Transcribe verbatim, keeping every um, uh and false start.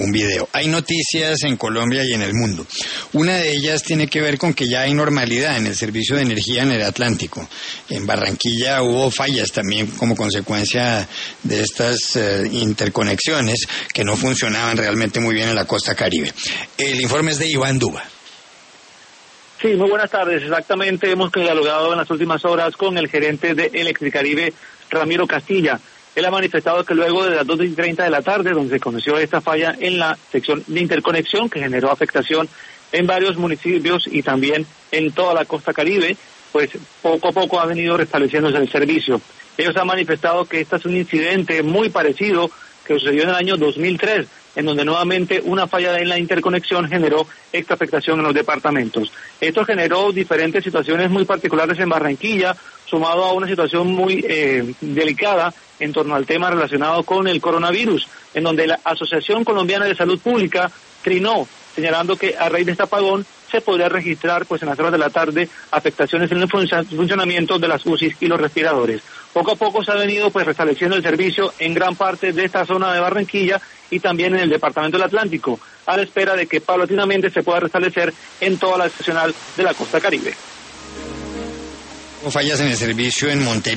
un video. Hay noticias en Colombia y en el mundo. Una de ellas tiene que ver con que ya hay normalidad en el servicio de energía en el Atlántico. En Barranquilla hubo fallas también como consecuencia de estas eh, interconexiones que no funcionaban realmente muy bien en la costa Caribe. El informe es de Iván Duba. Sí, muy buenas tardes. Exactamente, hemos dialogado en las últimas horas con el gerente de Electricaribe, Ramiro Castilla. Él ha manifestado que luego de las dos y treinta de la tarde, donde se conoció esta falla en la sección de interconexión que generó afectación en varios municipios y también en toda la costa Caribe, pues poco a poco ha venido restableciéndose el servicio. Ellos han manifestado que este es un incidente muy parecido que sucedió en el año dos mil tres, en donde nuevamente una falla en la interconexión generó esta afectación en los departamentos. Esto generó diferentes situaciones muy particulares en Barranquilla, sumado a una situación muy eh, delicada en torno al tema relacionado con el coronavirus, en donde la Asociación Colombiana de Salud Pública trinó, señalando que a raíz de este apagón se podría registrar pues en las horas de la tarde afectaciones en el funcionamiento de las U C Is y los respiradores. Poco a poco se ha venido pues restableciendo el servicio en gran parte de esta zona de Barranquilla y también en el departamento del Atlántico, a la espera de que paulatinamente se pueda restablecer en toda la seccional de la costa Caribe. Fallas en el servicio en Montería.